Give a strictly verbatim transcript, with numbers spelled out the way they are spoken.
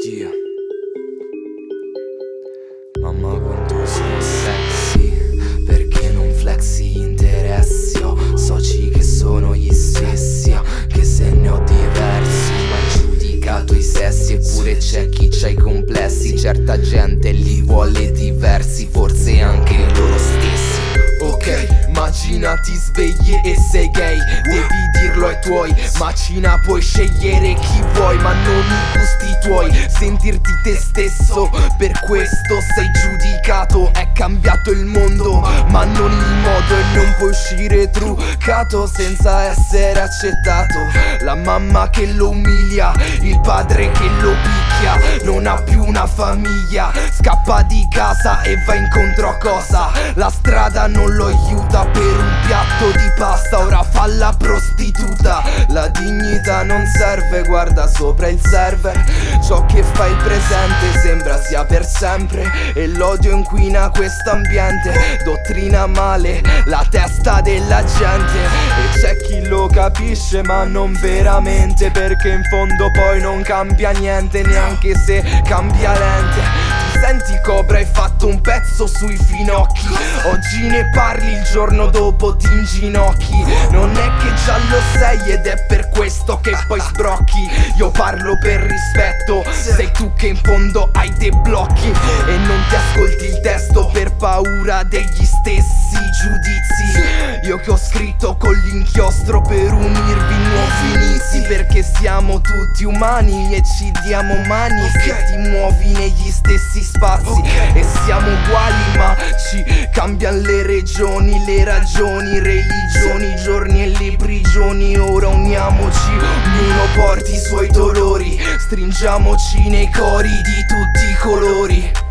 Yeah. Mamma quanto sono sexy, perché non flexi interessi? Ho soci che sono gli stessi, che se ne ho diversi. Ma giudicato i sessi, eppure c'è chi c'ha i complessi. Certa gente li vuole diversi, forse anche loro stessi. Ok, immaginati svegli e sei gay, devi dirlo ai tuoi. Macina puoi scegliere chi vuoi, ma non i gusti tuoi. Sentirti te stesso, per questo sei giudicato. È cambiato il mondo, ma non il modo. E non puoi uscire truccato senza essere accettato. La mamma che lo umilia, il padre che lo picchia. Non ha più una famiglia, scappa di casa e va incontro a cosa? La strada non lo aiuta per un piatto di pasta, ora fa la prostituta. La dignità non serve, guarda sopra il server. Ciò che fa il presente sembra sia per sempre, e l'odio inquina quest'ambiente. Dottrina male la testa della gente, e c'è chi lo capisce ma non veramente, perché in fondo poi non cambia niente, neanche se cambia lente. Senti Cobra, hai fatto un pezzo sui finocchi, oggi ne parli, il giorno dopo ti inginocchi. Non è che già lo sei ed è per questo che poi sbrocchi. Io parlo per rispetto, sei tu che in fondo hai dei blocchi e non ti ascolti il testo per paura degli stessi giudizi. Io che ho scritto con l'inchiostro per unirvi nuovi inizi, perché siamo tutti umani e ci diamo mani se ti muovi negli stessi spazi. E siamo uguali ma ci cambiano le regioni, le ragioni, religioni, giorni e le prigioni. Ora uniamoci, ognuno porti i suoi dolori, stringiamoci nei cori di tutti i colori.